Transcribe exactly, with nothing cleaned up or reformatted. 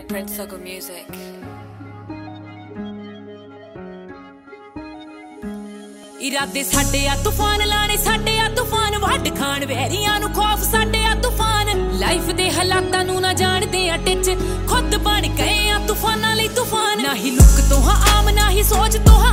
Prince Suggle music. ਇਰਾਦੇ ਸਾਡੇ ਆ ਤੂਫਾਨ ਲਾਣੇ ਸਾਡੇ ਆ ਤੂਫਾਨ ਵੱਢ ਖਾਣ ਵੈਰੀਆਂ ਨੂੰ ਖੌਫ ਸਾਡੇ ਆ ਤੂਫਾਨ ਲਾਈਫ ਦੇ ਹਾਲਾਤਾਂ ਨੂੰ ਨਾ ਜਾਣਦੇ ਆ ਟਿੱਚ ਖੁਦ ਬਣ ਗਏ ਆ ਤੂਫਾਨਾਂ ਲਈ ਤੂਫਾਨ ਨਾ ਹੀ ਲੁੱਕ ਤੋਂ ਹਾਂ ਆਮ ਨਾ ਹੀ ਸੋਚ ਤੋਂ